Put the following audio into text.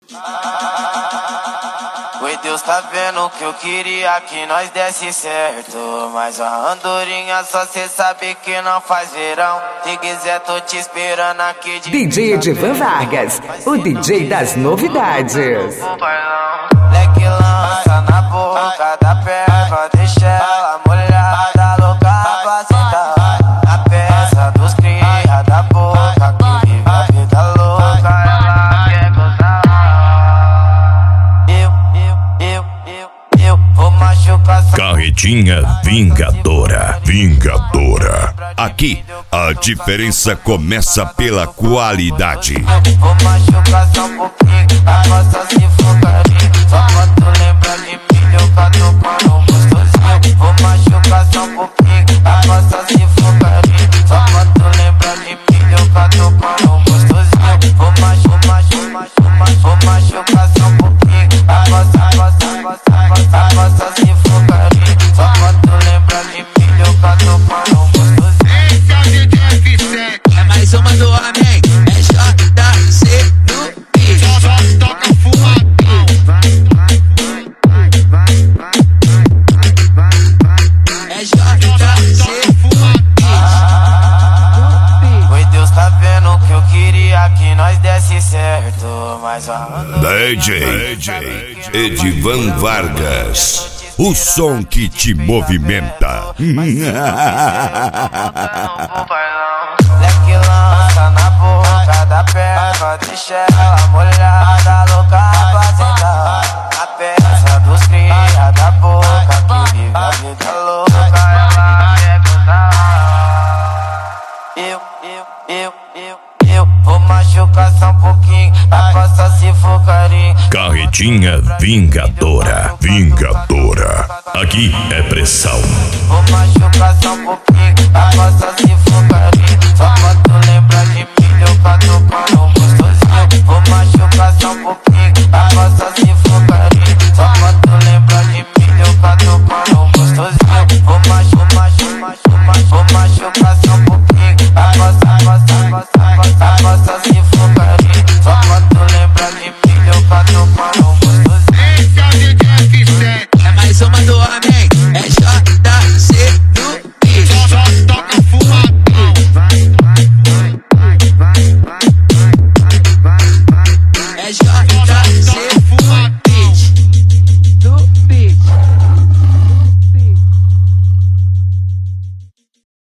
Oi, Deus tá vendo que eu queria que nós desse certo, mas a andorinha só cê sabe que não faz verão. Se quiser tô te esperando aqui de DJ Edivan Vargas, o DJ das novidades. Leque lança na boca da perna, deixa ela molhada, louca pra sentar. Na peça dos cria da boca, que vive a vida louca, ela quer gozar. Eu vou machucar só. Carretinha Vingadora, Vingadora. Aqui a diferença começa pela qualidade. Vou machucar só um pouquinho, a costa se focaria. Só quando lembra de mim, eu cato para um gostosinho. Vou machucar só um pouquinho, a costa se focaria. Só quando lembra de mim, eu cato para um gostosinho. Vou machucar só um pouquinho, a costa se focaria. Só quando lembra de mim, eu cato para um gostosinho. Esse é o DJ F7. É mais uma do homem. É JC no beat. Só toca fumadão. É JC Oi, Deus tá vendo que eu queria que nós desse certo, mas a DJ Edivan Vargas, o som que te movimenta. Leque lança na boca da perna, deixa ela molhada, louca pra sentar. Na peça dos cria da boca, que vive a vida louca, ela quer gozar. Eu vou machucar só um pouquinho, a costa se focaria. Carretinha Vingadora, Vingadora. Aqui é pressão. Vou machucar só um pouquinho, a costa se